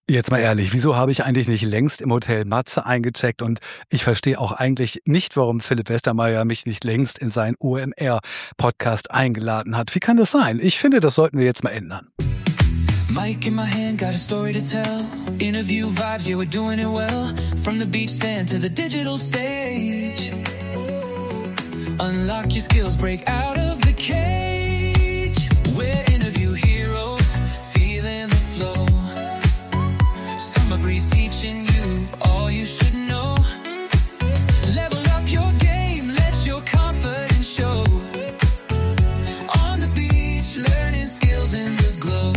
Jetzt mal ehrlich, wieso habe ich eigentlich nicht längst im Hotel Matze eingecheckt? Und ich verstehe auch eigentlich nicht, warum Philipp Westermeier mich nicht längst in seinen OMR-Podcast eingeladen hat. Wie kann das sein? Ich finde, das sollten wir jetzt mal ändern. Mic in my hand, got a story to tell. Interview vibes, yeah, we're doing it well. From the beach sand to the digital stage. Unlock your skills, break out of the cage. We're interview heroes, feeling the flow. Summer breeze teaching you all you should know. Level up your game, let your confidence show. On the beach, learning skills in the glow.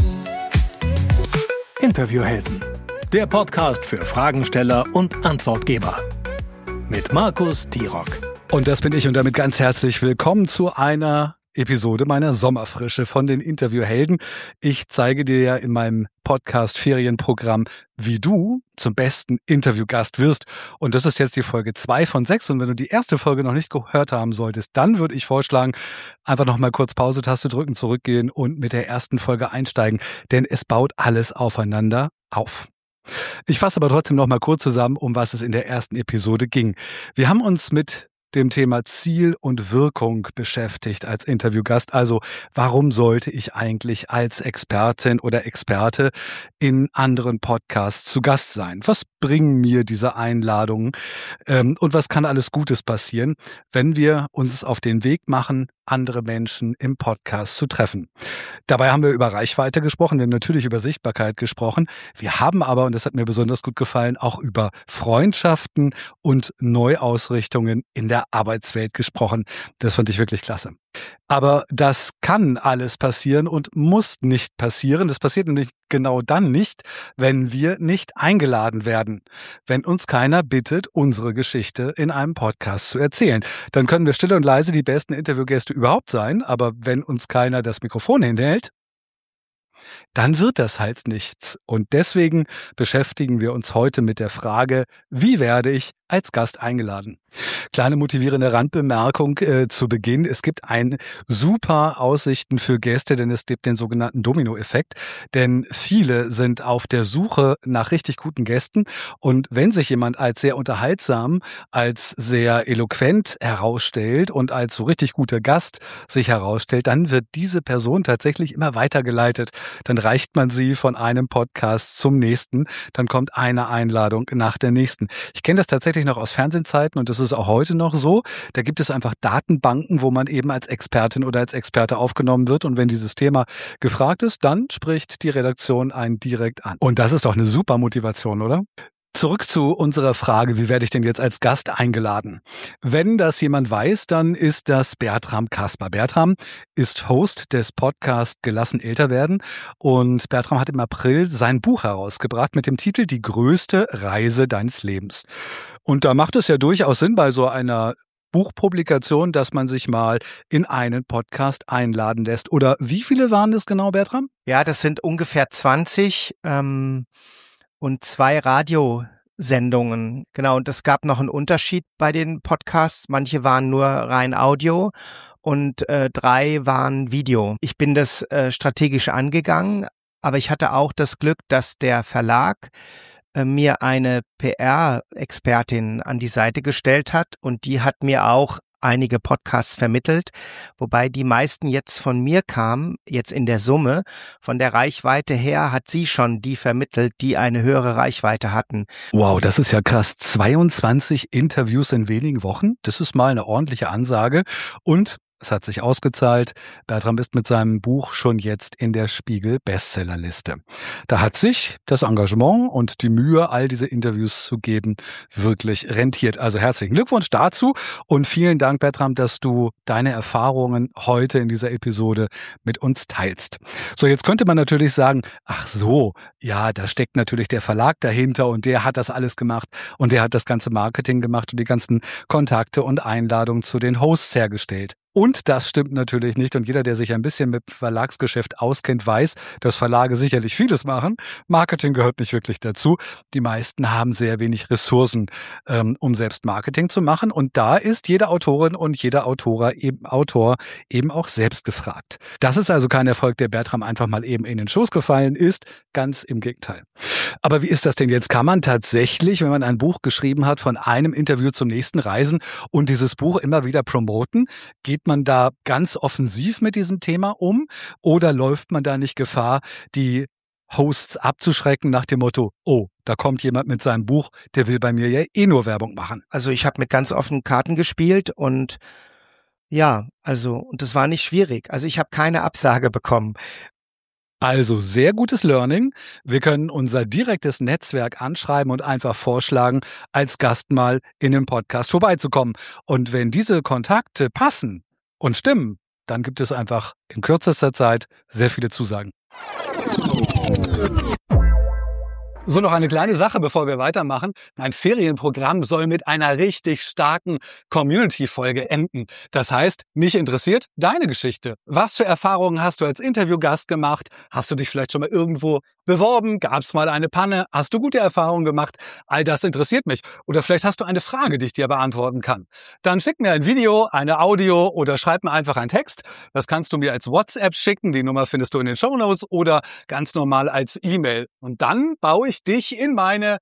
Interviewhelden, der Podcast für Fragensteller und Antwortgeber. Mit Markus Tirok. Und das bin ich und damit ganz herzlich willkommen zu einer Episode meiner Sommerfrische von den Interviewhelden. Ich zeige dir ja in meinem Podcast-Ferienprogramm, wie du zum besten Interviewgast wirst. Und das ist jetzt die Folge 2 von 6. Und wenn du die erste Folge noch nicht gehört haben solltest, dann würde ich vorschlagen, einfach noch mal kurz Pause-Taste drücken, zurückgehen und mit der ersten Folge einsteigen. Denn es baut alles aufeinander auf. Ich fasse aber trotzdem noch mal kurz zusammen, um was es in der ersten Episode ging. Wir haben uns mit dem Thema Ziel und Wirkung beschäftigt als Interviewgast. Also, warum sollte ich eigentlich als Expertin oder Experte in anderen Podcasts zu Gast sein? Was bringen mir diese Einladungen? Und was kann alles Gutes passieren, wenn wir uns auf den Weg machen, andere Menschen im Podcast zu treffen? Dabei haben wir über Reichweite gesprochen, wir haben natürlich über Sichtbarkeit gesprochen. Wir haben aber, und das hat mir besonders gut gefallen, auch über Freundschaften und Neuausrichtungen in der Arbeitswelt gesprochen. Das fand ich wirklich klasse. Aber das kann alles passieren und muss nicht passieren. Das passiert nämlich genau dann nicht, wenn wir nicht eingeladen werden. Wenn uns keiner bittet, unsere Geschichte in einem Podcast zu erzählen. Dann können wir still und leise die besten Interviewgäste überhaupt sein, aber wenn uns keiner das Mikrofon hinhält, dann wird das halt nichts. Und deswegen beschäftigen wir uns heute mit der Frage, wie werde ich als Gast eingeladen? Kleine motivierende Randbemerkung zu Beginn. Es gibt super Aussichten für Gäste, denn es gibt den sogenannten Dominoeffekt. Denn viele sind auf der Suche nach richtig guten Gästen. Und wenn sich jemand als sehr unterhaltsam, als sehr eloquent herausstellt und als so richtig guter Gast sich herausstellt, dann wird diese Person tatsächlich immer weitergeleitet. Dann reicht man sie von einem Podcast zum nächsten. Dann kommt eine Einladung nach der nächsten. Ich kenne das tatsächlich noch aus Fernsehzeiten und das ist auch heute noch so. Da gibt es einfach Datenbanken, wo man eben als Expertin oder als Experte aufgenommen wird. Und wenn dieses Thema gefragt ist, dann spricht die Redaktion einen direkt an. Und das ist doch eine super Motivation, oder? Zurück zu unserer Frage, wie werde ich denn jetzt als Gast eingeladen? Wenn das jemand weiß, dann ist das Bertram Kasper. Bertram ist Host des Podcasts Gelassen älter werden und Bertram hat im April sein Buch herausgebracht mit dem Titel Die größte Reise deines Lebens. Und da macht es ja durchaus Sinn bei so einer Buchpublikation, dass man sich mal in einen Podcast einladen lässt. Oder wie viele waren das genau, Bertram? Ja, das sind ungefähr 20 und 2 Radiosendungen. Genau, und es gab noch einen Unterschied bei den Podcasts. Manche waren nur rein Audio und 3 waren Video. Ich bin das strategisch angegangen, aber ich hatte auch das Glück, dass der Verlag mir eine PR-Expertin an die Seite gestellt hat und die hat mir auch einige Podcasts vermittelt, wobei die meisten jetzt von mir kamen, jetzt in der Summe. Von der Reichweite her hat sie schon die vermittelt, die eine höhere Reichweite hatten. Wow, das ist ja krass. 22 Interviews in wenigen Wochen. Das ist mal eine ordentliche Ansage. Und es hat sich ausgezahlt. Bertram ist mit seinem Buch schon jetzt in der Spiegel-Bestsellerliste. Da hat sich das Engagement und die Mühe, all diese Interviews zu geben, wirklich rentiert. Also herzlichen Glückwunsch dazu und vielen Dank, Bertram, dass du deine Erfahrungen heute in dieser Episode mit uns teilst. So, jetzt könnte man natürlich sagen, ach so, ja, da steckt natürlich der Verlag dahinter und der hat das alles gemacht und der hat das ganze Marketing gemacht und die ganzen Kontakte und Einladungen zu den Hosts hergestellt. Und das stimmt natürlich nicht. Und jeder, der sich ein bisschen mit Verlagsgeschäft auskennt, weiß, dass Verlage sicherlich vieles machen. Marketing gehört nicht wirklich dazu. Die meisten haben sehr wenig Ressourcen, um selbst Marketing zu machen. Und da ist jede Autorin und jeder Autor eben auch selbst gefragt. Das ist also kein Erfolg, der Bertram einfach mal eben in den Schoß gefallen ist. Ganz im Gegenteil. Aber wie ist das denn jetzt? Kann man tatsächlich, wenn man ein Buch geschrieben hat, von einem Interview zum nächsten reisen und dieses Buch immer wieder promoten? Geht man da ganz offensiv mit diesem Thema um oder läuft man da nicht Gefahr, die Hosts abzuschrecken nach dem Motto, oh, da kommt jemand mit seinem Buch, der will bei mir ja eh nur Werbung machen? Also ich habe mit ganz offenen Karten gespielt und ja, und das war nicht schwierig. Also ich habe keine Absage bekommen. Also sehr gutes Learning. Wir können unser direktes Netzwerk anschreiben und einfach vorschlagen, als Gast mal in dem Podcast vorbeizukommen. Und wenn diese Kontakte passen und stimmen, dann gibt es einfach in kürzester Zeit sehr viele Zusagen. So, noch eine kleine Sache, bevor wir weitermachen. Mein Ferienprogramm soll mit einer richtig starken Community-Folge enden. Das heißt, mich interessiert deine Geschichte. Was für Erfahrungen hast du als Interviewgast gemacht? Hast du dich vielleicht schon mal irgendwo beworben? Gab es mal eine Panne? Hast du gute Erfahrungen gemacht? All das interessiert mich. Oder vielleicht hast du eine Frage, die ich dir beantworten kann. Dann schick mir ein Video, eine Audio oder schreib mir einfach einen Text. Das kannst du mir als WhatsApp schicken. Die Nummer findest du in den Shownotes oder ganz normal als E-Mail. Und dann baue ich dich in meine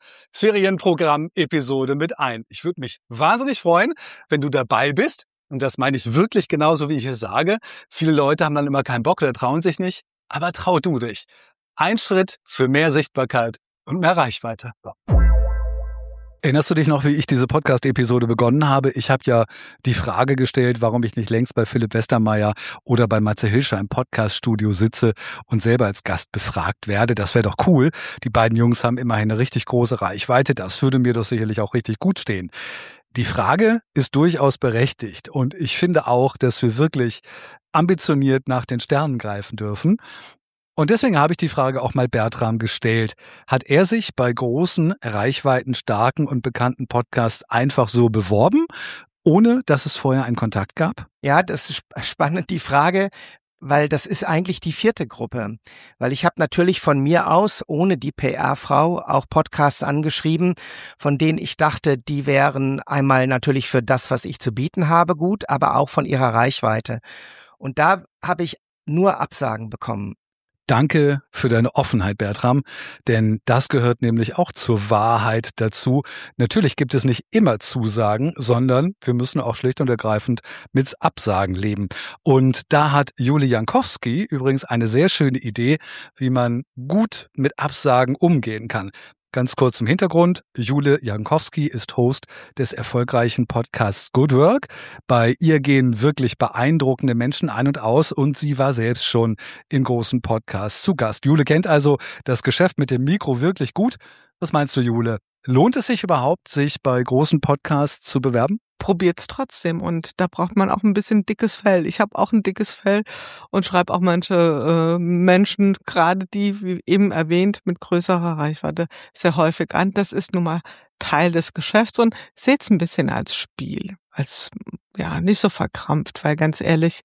Ferienprogramm-Episode mit ein. Ich würde mich wahnsinnig freuen, wenn du dabei bist. Und das meine ich wirklich genauso, wie ich es sage. Viele Leute haben dann immer keinen Bock oder trauen sich nicht. Aber trau du dich. Ein Schritt für mehr Sichtbarkeit und mehr Reichweite. So. Erinnerst du dich noch, wie ich diese Podcast-Episode begonnen habe? Ich habe ja die Frage gestellt, warum ich nicht längst bei Philipp Westermeier oder bei Matze Hilscher im Podcast-Studio sitze und selber als Gast befragt werde. Das wäre doch cool. Die beiden Jungs haben immerhin eine richtig große Reichweite. Das würde mir doch sicherlich auch richtig gut stehen. Die Frage ist durchaus berechtigt und ich finde auch, dass wir wirklich ambitioniert nach den Sternen greifen dürfen. Und deswegen habe ich die Frage auch mal Bertram gestellt. Hat er sich bei großen, reichweitenstarken und bekannten Podcasts einfach so beworben, ohne dass es vorher einen Kontakt gab? Ja, das ist spannend, die Frage, weil das ist eigentlich die 4. Gruppe. Weil ich habe natürlich von mir aus, ohne die PR-Frau, auch Podcasts angeschrieben, von denen ich dachte, die wären einmal natürlich für das, was ich zu bieten habe, gut, aber auch von ihrer Reichweite. Und da habe ich nur Absagen bekommen. Danke für deine Offenheit, Bertram, denn das gehört nämlich auch zur Wahrheit dazu. Natürlich gibt es nicht immer Zusagen, sondern wir müssen auch schlicht und ergreifend mit Absagen leben. Und da hat Jule Jankowski übrigens eine sehr schöne Idee, wie man gut mit Absagen umgehen kann. Ganz kurz zum Hintergrund. Jule Jankowski ist Host des erfolgreichen Podcasts Good Work. Bei ihr gehen wirklich beeindruckende Menschen ein und aus und sie war selbst schon in großen Podcasts zu Gast. Jule kennt also das Geschäft mit dem Mikro wirklich gut. Was meinst du, Jule? Lohnt es sich überhaupt, sich bei großen Podcasts zu bewerben? Probiert's trotzdem und da braucht man auch ein bisschen dickes Fell. Ich habe auch ein dickes Fell und schreibe auch manche Menschen, gerade die, wie eben erwähnt, mit größerer Reichweite sehr häufig an. Das ist nun mal Teil des Geschäfts und seht's ein bisschen als Spiel, als ja nicht so verkrampft, weil ganz ehrlich,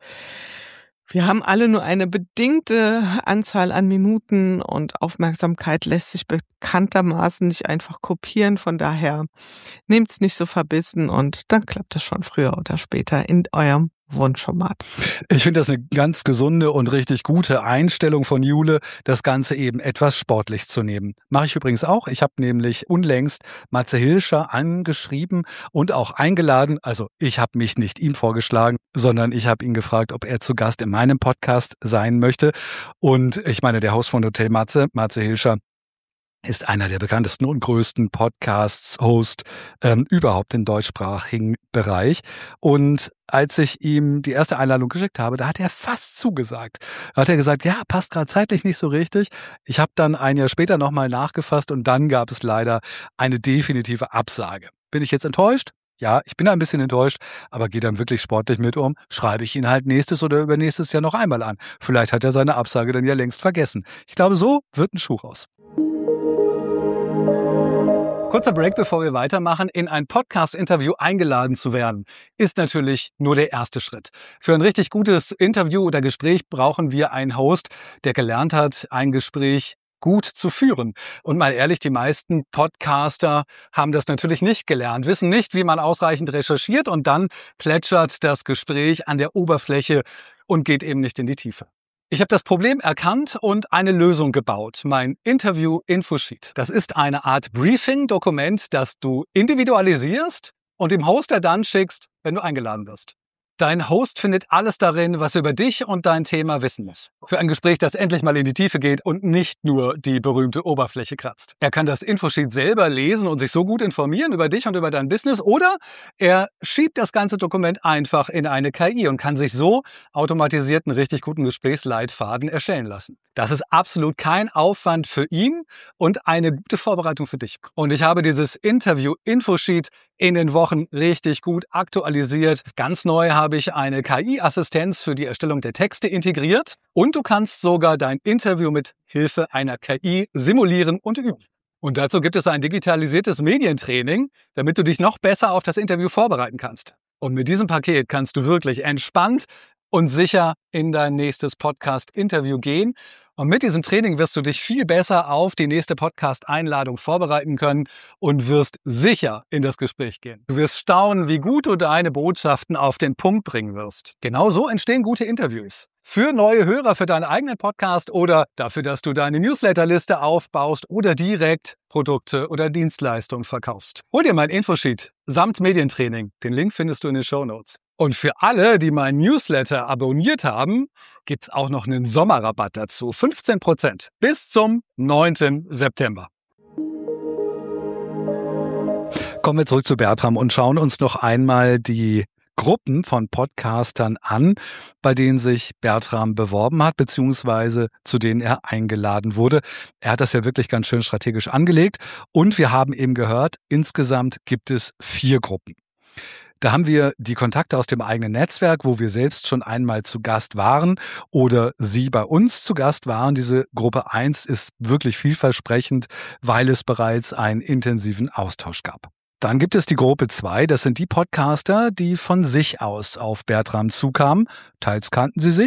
wir haben alle nur eine bedingte Anzahl an Minuten und Aufmerksamkeit lässt sich bekanntermaßen nicht einfach kopieren. Von daher nehmt's nicht so verbissen und dann klappt es schon früher oder später in eurem Wunschformat. Ich finde das eine ganz gesunde und richtig gute Einstellung von Jule, das Ganze eben etwas sportlich zu nehmen. Mache ich übrigens auch. Ich habe nämlich unlängst Matze Hilscher angeschrieben und auch eingeladen. Also ich habe mich nicht ihm vorgeschlagen, sondern ich habe ihn gefragt, ob er zu Gast in meinem Podcast sein möchte. Und ich meine, der Host von Hotel Matze, Matze Hilscher, ist einer der bekanntesten und größten Podcasts-Host überhaupt im deutschsprachigen Bereich. Und als ich ihm die erste Einladung geschickt habe, da hat er fast zugesagt. Da hat er gesagt, ja, passt gerade zeitlich nicht so richtig. Ich habe dann ein Jahr später nochmal nachgefasst und dann gab es leider eine definitive Absage. Bin ich jetzt enttäuscht? Ja, ich bin ein bisschen enttäuscht, aber gehe dann wirklich sportlich mit um. Schreibe ich ihn halt nächstes oder übernächstes Jahr noch einmal an. Vielleicht hat er seine Absage dann ja längst vergessen. Ich glaube, so wird ein Schuh raus. Kurzer Break, bevor wir weitermachen. In ein Podcast-Interview eingeladen zu werden, ist natürlich nur der erste Schritt. Für ein richtig gutes Interview oder Gespräch brauchen wir einen Host, der gelernt hat, ein Gespräch gut zu führen. Und mal ehrlich, die meisten Podcaster haben das natürlich nicht gelernt, wissen nicht, wie man ausreichend recherchiert und dann plätschert das Gespräch an der Oberfläche und geht eben nicht in die Tiefe. Ich habe das Problem erkannt und eine Lösung gebaut. Mein Interview-Infosheet. Das ist eine Art Briefing-Dokument, das du individualisierst und dem Hoster dann schickst, wenn du eingeladen wirst. Dein Host findet alles darin, was er über dich und dein Thema wissen muss. Für ein Gespräch, das endlich mal in die Tiefe geht und nicht nur die berühmte Oberfläche kratzt. Er kann das Infosheet selber lesen und sich so gut informieren über dich und über dein Business, oder er schiebt das ganze Dokument einfach in eine KI und kann sich so automatisiert einen richtig guten Gesprächsleitfaden erstellen lassen. Das ist absolut kein Aufwand für ihn und eine gute Vorbereitung für dich. Und ich habe dieses Interview-Infosheet in den Wochen richtig gut aktualisiert. Ganz neu habe ich eine KI-Assistenz für die Erstellung der Texte integriert und du kannst sogar dein Interview mit Hilfe einer KI simulieren und üben. Und dazu gibt es ein digitalisiertes Medientraining, damit du dich noch besser auf das Interview vorbereiten kannst. Und mit diesem Paket kannst du wirklich entspannt und sicher in dein nächstes Podcast-Interview gehen. Und mit diesem Training wirst du dich viel besser auf die nächste Podcast-Einladung vorbereiten können und wirst sicher in das Gespräch gehen. Du wirst staunen, wie gut du deine Botschaften auf den Punkt bringen wirst. Genau so entstehen gute Interviews. Für neue Hörer, für deinen eigenen Podcast oder dafür, dass du deine Newsletterliste aufbaust oder direkt Produkte oder Dienstleistungen verkaufst. Hol dir mein Infosheet samt Medientraining. Den Link findest du in den Shownotes. Und für alle, die meinen Newsletter abonniert haben, gibt's auch noch einen Sommerrabatt dazu. 15% bis zum 9. September. Kommen wir zurück zu Bertram und schauen uns noch einmal die Gruppen von Podcastern an, bei denen sich Bertram beworben hat, beziehungsweise zu denen er eingeladen wurde. Er hat das ja wirklich ganz schön strategisch angelegt und wir haben eben gehört, insgesamt gibt es 4 Gruppen. Da haben wir die Kontakte aus dem eigenen Netzwerk, wo wir selbst schon einmal zu Gast waren oder Sie bei uns zu Gast waren. Diese Gruppe 1 ist wirklich vielversprechend, weil es bereits einen intensiven Austausch gab. Dann gibt es die Gruppe 2, das sind die Podcaster, die von sich aus auf Bertram zukamen. Teils kannten sie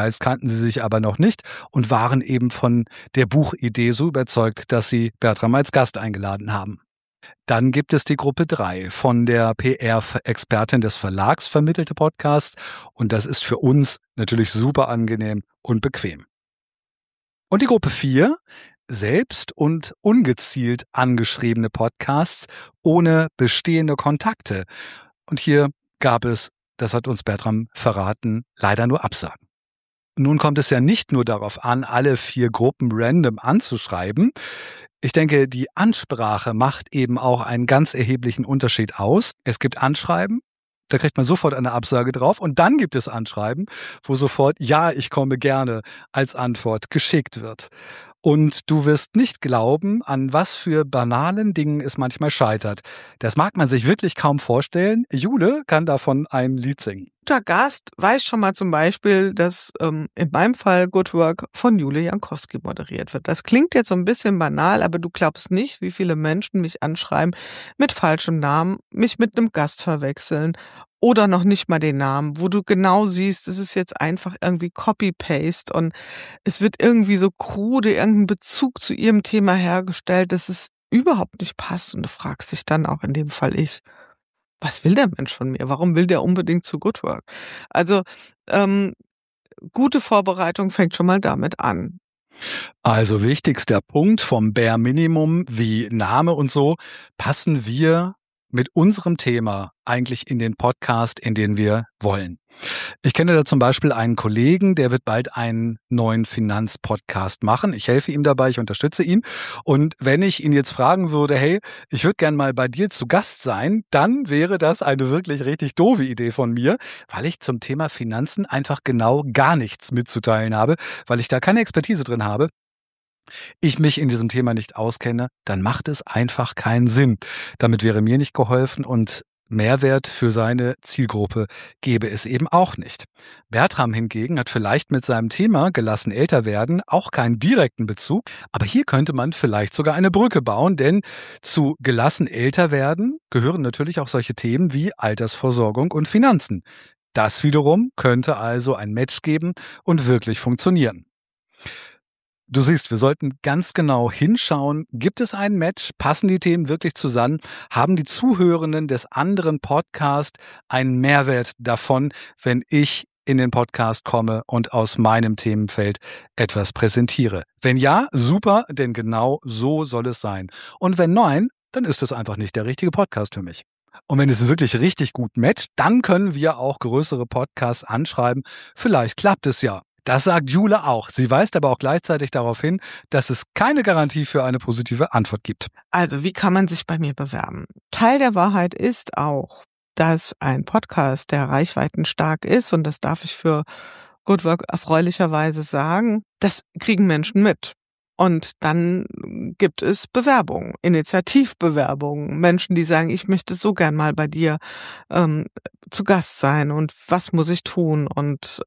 sich aber noch nicht und waren eben von der Buchidee so überzeugt, dass sie Bertram als Gast eingeladen haben. Dann gibt es die Gruppe 3, von der PR-Expertin des Verlags vermittelte Podcasts und das ist für uns natürlich super angenehm und bequem. Und die Gruppe 4, selbst und ungezielt angeschriebene Podcasts ohne bestehende Kontakte. Und hier gab es, das hat uns Bertram verraten, leider nur Absagen. Nun kommt es ja nicht nur darauf an, alle 4 Gruppen random anzuschreiben. Ich denke, die Ansprache macht eben auch einen ganz erheblichen Unterschied aus. Es gibt Anschreiben, da kriegt man sofort eine Absage drauf und dann gibt es Anschreiben, wo sofort "Ja, ich komme gerne" als Antwort geschickt wird. Und du wirst nicht glauben, an was für banalen Dingen es manchmal scheitert. Das mag man sich wirklich kaum vorstellen. Jule kann davon ein Lied singen. Guter Gast weiß schon mal zum Beispiel, dass in meinem Fall Good Work von Jule Jankowski moderiert wird. Das klingt jetzt so ein bisschen banal, aber du glaubst nicht, wie viele Menschen mich anschreiben mit falschem Namen, mich mit einem Gast verwechseln oder noch nicht mal den Namen, wo du genau siehst, es ist jetzt einfach irgendwie Copy-Paste und es wird irgendwie so krude irgendein Bezug zu ihrem Thema hergestellt, dass es überhaupt nicht passt und du fragst dich dann auch in dem Fall was will der Mensch von mir? Warum will der unbedingt zu Good Work? Also gute Vorbereitung fängt schon mal damit an. Also wichtigster Punkt vom Bare Minimum wie Name und so, passen wir mit unserem Thema eigentlich in den Podcast, in den wir wollen. Ich kenne da zum Beispiel einen Kollegen, der wird bald einen neuen Finanzpodcast machen. Ich helfe ihm dabei, ich unterstütze ihn. Und wenn ich ihn jetzt fragen würde, hey, ich würde gern mal bei dir zu Gast sein, dann wäre das eine wirklich richtig doofe Idee von mir, weil ich zum Thema Finanzen einfach genau gar nichts mitzuteilen habe, weil ich da keine Expertise drin habe. Ich mich in diesem Thema nicht auskenne, dann macht es einfach keinen Sinn. Damit wäre mir nicht geholfen und Mehrwert für seine Zielgruppe gäbe es eben auch nicht. Bertram hingegen hat vielleicht mit seinem Thema gelassen älter werden auch keinen direkten Bezug, aber hier könnte man vielleicht sogar eine Brücke bauen, denn zu gelassen älter werden gehören natürlich auch solche Themen wie Altersvorsorgung und Finanzen. Das wiederum könnte also ein Match geben und wirklich funktionieren. Du siehst, wir sollten ganz genau hinschauen, gibt es ein Match, passen die Themen wirklich zusammen, haben die Zuhörenden des anderen Podcasts einen Mehrwert davon, wenn ich in den Podcast komme und aus meinem Themenfeld etwas präsentiere. Wenn ja, super, denn genau so soll es sein. Und wenn nein, dann ist es einfach nicht der richtige Podcast für mich. Und wenn es wirklich richtig gut matcht, dann können wir auch größere Podcasts anschreiben. Vielleicht klappt es ja. Das sagt Jule auch. Sie weist aber auch gleichzeitig darauf hin, dass es keine Garantie für eine positive Antwort gibt. Also, wie kann man sich bei mir bewerben? Teil der Wahrheit ist auch, dass ein Podcast, der reichweitenstark ist, und das darf ich für Good Work erfreulicherweise sagen, das kriegen Menschen mit. Und dann gibt es Bewerbungen, Initiativbewerbungen, Menschen, die sagen, ich möchte so gern mal bei dir zu Gast sein und was muss ich tun? Und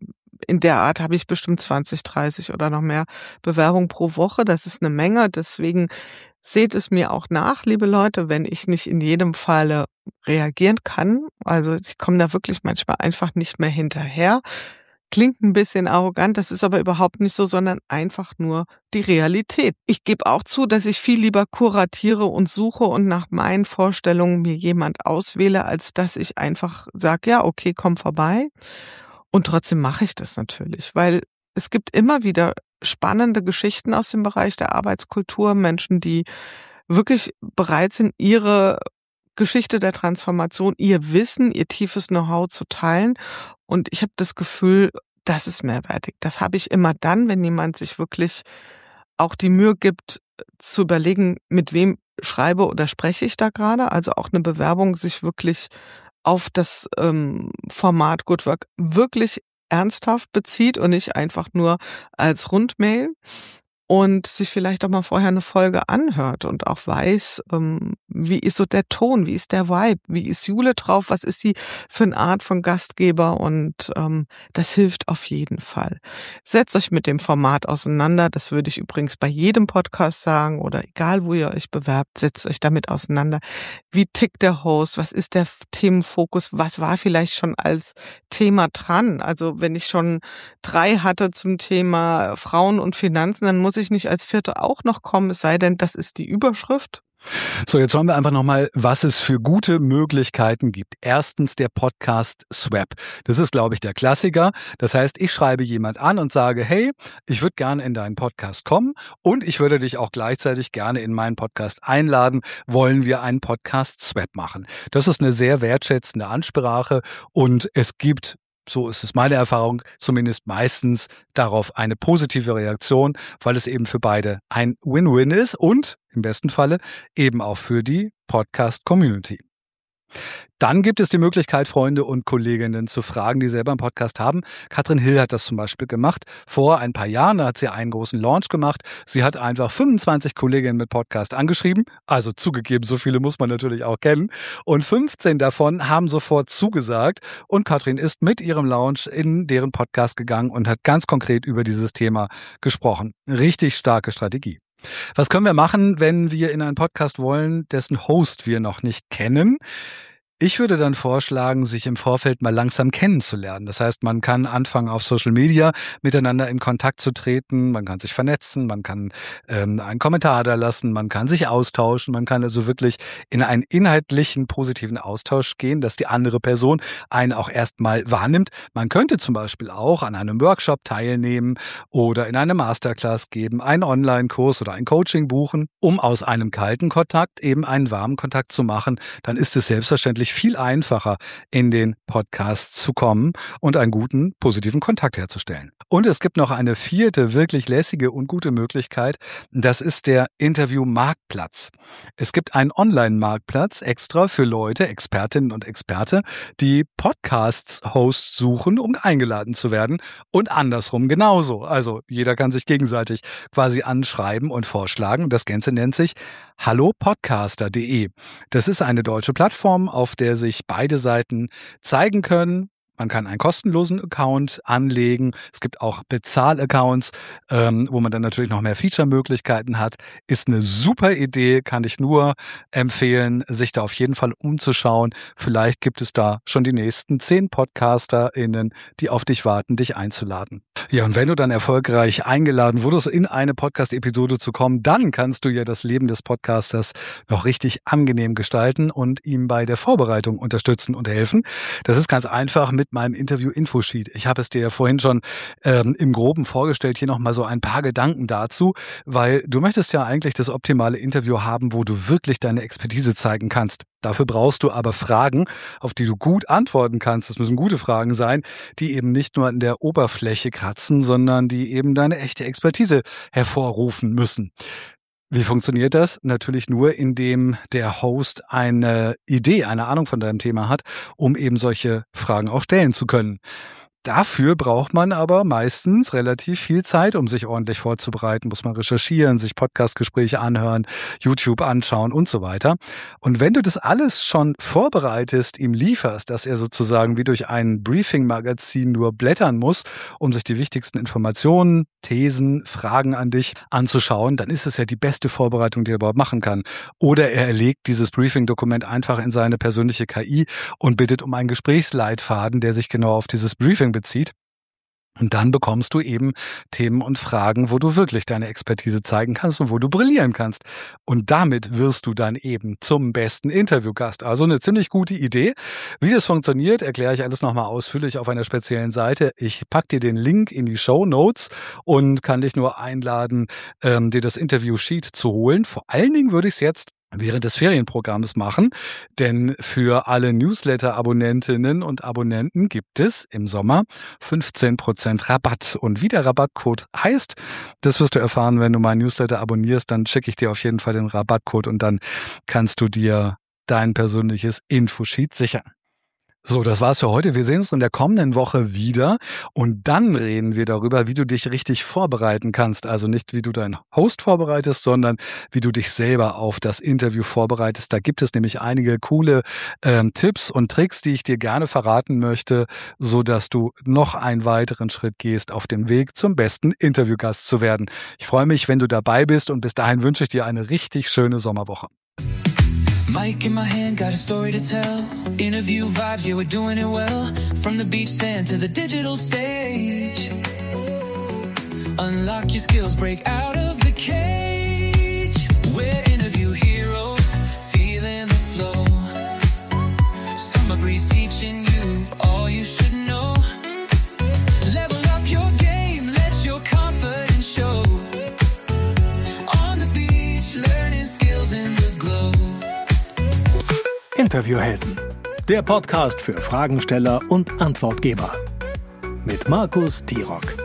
in der Art habe ich bestimmt 20, 30 oder noch mehr Bewerbungen pro Woche. Das ist eine Menge. Deswegen seht es mir auch nach, liebe Leute, wenn ich nicht in jedem Falle reagieren kann. Also ich komme da wirklich manchmal einfach nicht mehr hinterher. Klingt ein bisschen arrogant, das ist aber überhaupt nicht so, sondern einfach nur die Realität. Ich gebe auch zu, dass ich viel lieber kuratiere und suche und nach meinen Vorstellungen mir jemand auswähle, als dass ich einfach sage, ja, okay, komm vorbei. Und trotzdem mache ich das natürlich, weil es gibt immer wieder spannende Geschichten aus dem Bereich der Arbeitskultur, Menschen, die wirklich bereit sind, ihre Geschichte der Transformation, ihr Wissen, ihr tiefes Know-how zu teilen. Und ich habe das Gefühl, das ist mehrwertig. Das habe ich immer dann, wenn jemand sich wirklich auch die Mühe gibt, zu überlegen, mit wem schreibe oder spreche ich da gerade. Also auch eine Bewerbung sich wirklich auf das Format Good Work wirklich ernsthaft bezieht und nicht einfach nur als Rundmail. Und sich vielleicht auch mal vorher eine Folge anhört und auch weiß, wie ist so der Ton, wie ist der Vibe, wie ist Jule drauf, was ist sie für eine Art von Gastgeber, und das hilft auf jeden Fall. Setzt euch mit dem Format auseinander, das würde ich übrigens bei jedem Podcast sagen, oder egal wo ihr euch bewerbt, setzt euch damit auseinander. Wie tickt der Host, was ist der Themenfokus, was war vielleicht schon als Thema dran? Also wenn ich schon 3 hatte zum Thema Frauen und Finanzen, dann muss ich nicht als 4. auch noch kommen, es sei denn, das ist die Überschrift. So, jetzt schauen wir einfach nochmal, was es für gute Möglichkeiten gibt. Erstens der Podcast Swap. Das ist, glaube ich, der Klassiker. Das heißt, ich schreibe jemand an und sage, hey, ich würde gerne in deinen Podcast kommen und ich würde dich auch gleichzeitig gerne in meinen Podcast einladen. Wollen wir einen Podcast Swap machen? Das ist eine sehr wertschätzende Ansprache und es gibt, so ist es meine Erfahrung, zumindest meistens darauf eine positive Reaktion, weil es eben für beide ein Win-Win ist und im besten Falle eben auch für die Podcast-Community. Dann gibt es die Möglichkeit, Freunde und Kolleginnen zu fragen, die selber einen Podcast haben. Katrin Hill hat das zum Beispiel gemacht. Vor ein paar Jahren hat sie einen großen Launch gemacht. Sie hat einfach 25 Kolleginnen mit Podcast angeschrieben. Also zugegeben, so viele muss man natürlich auch kennen. Und 15 davon haben sofort zugesagt. Und Katrin ist mit ihrem Launch in deren Podcast gegangen und hat ganz konkret über dieses Thema gesprochen. Richtig starke Strategie. Was können wir machen, wenn wir in einen Podcast wollen, dessen Host wir noch nicht kennen? Ich würde dann vorschlagen, sich im Vorfeld mal langsam kennenzulernen. Das heißt, man kann anfangen, auf Social Media miteinander in Kontakt zu treten, man kann sich vernetzen, man kann einen Kommentar da lassen, man kann sich austauschen, man kann also wirklich in einen inhaltlichen, positiven Austausch gehen, dass die andere Person einen auch erstmal wahrnimmt. Man könnte zum Beispiel auch an einem Workshop teilnehmen oder in eine Masterclass geben, einen Online-Kurs oder ein Coaching buchen, um aus einem kalten Kontakt eben einen warmen Kontakt zu machen. Dann ist es selbstverständlich viel einfacher, in den Podcast zu kommen und einen guten, positiven Kontakt herzustellen. Und es gibt noch eine 4. wirklich lässige und gute Möglichkeit. Das ist der Interview-Marktplatz. Es gibt einen Online-Marktplatz extra für Leute, Expertinnen und Experte, die Podcasts-Hosts suchen, um eingeladen zu werden. Und andersrum genauso. Also jeder kann sich gegenseitig quasi anschreiben und vorschlagen. Das Ganze nennt sich hallopodcaster.de. Das ist eine deutsche Plattform, auf der sich beide Seiten zeigen können. Man kann einen kostenlosen Account anlegen. Es gibt auch Bezahl-Accounts, wo man dann natürlich noch mehr Feature-Möglichkeiten hat. Ist eine super Idee, kann ich nur empfehlen, sich da auf jeden Fall umzuschauen. Vielleicht gibt es da schon die nächsten 10 PodcasterInnen, die auf dich warten, dich einzuladen. Ja, und wenn du dann erfolgreich eingeladen wurdest, in eine Podcast-Episode zu kommen, dann kannst du ja das Leben des Podcasters noch richtig angenehm gestalten und ihm bei der Vorbereitung unterstützen und helfen. Das ist ganz einfach mit meinem Interview-Infosheet. Ich habe es dir ja vorhin schon im Groben vorgestellt, hier nochmal so ein paar Gedanken dazu, weil du möchtest ja eigentlich das optimale Interview haben, wo du wirklich deine Expertise zeigen kannst. Dafür brauchst du aber Fragen, auf die du gut antworten kannst. Das müssen gute Fragen sein, die eben nicht nur an der Oberfläche kratzen, sondern die eben deine echte Expertise hervorrufen müssen. Wie funktioniert das? Natürlich nur, indem der Host eine Idee, eine Ahnung von deinem Thema hat, um eben solche Fragen auch stellen zu können. Dafür braucht man aber meistens relativ viel Zeit, um sich ordentlich vorzubereiten. Muss man recherchieren, sich Podcastgespräche anhören, YouTube anschauen und so weiter. Und wenn du das alles schon vorbereitest, ihm lieferst, dass er sozusagen wie durch ein Briefing-Magazin nur blättern muss, um sich die wichtigsten Informationen, Thesen, Fragen an dich anzuschauen, dann ist es ja die beste Vorbereitung, die er überhaupt machen kann. Oder er legt dieses Briefing-Dokument einfach in seine persönliche KI und bittet um einen Gesprächsleitfaden, der sich genau auf dieses Briefing bezieht. Und dann bekommst du eben Themen und Fragen, wo du wirklich deine Expertise zeigen kannst und wo du brillieren kannst. Und damit wirst du dann eben zum besten Interviewgast. Also eine ziemlich gute Idee. Wie das funktioniert, erkläre ich alles nochmal ausführlich auf einer speziellen Seite. Ich packe dir den Link in die Shownotes und kann dich nur einladen, dir das Interview-Sheet zu holen. Vor allen Dingen würde ich es jetzt während des Ferienprogramms machen, denn für alle Newsletter-Abonnentinnen und Abonnenten gibt es im Sommer 15% Rabatt. Und wie der Rabattcode heißt, das wirst du erfahren, wenn du meinen Newsletter abonnierst, dann schicke ich dir auf jeden Fall den Rabattcode und dann kannst du dir dein persönliches Infosheet sichern. So, das war's für heute. Wir sehen uns in der kommenden Woche wieder und dann reden wir darüber, wie du dich richtig vorbereiten kannst. Also nicht, wie du deinen Host vorbereitest, sondern wie du dich selber auf das Interview vorbereitest. Da gibt es nämlich einige coole Tipps und Tricks, die ich dir gerne verraten möchte, so dass du noch einen weiteren Schritt gehst auf dem Weg zum besten Interviewgast zu werden. Ich freue mich, wenn du dabei bist und bis dahin wünsche ich dir eine richtig schöne Sommerwoche. Mic in my hand, got a story to tell. Interview vibes, yeah, we're doing it well. From the beach sand to the digital stage. Unlock your skills, break out of the cage. We're interview heroes, feeling the flow. Summer breeze teaching you all you should know. Level up your game, let your confidence show. On the beach, learning skills in the glow. Interviewhelden, der Podcast für Fragensteller und Antwortgeber. Mit Markus Tirok.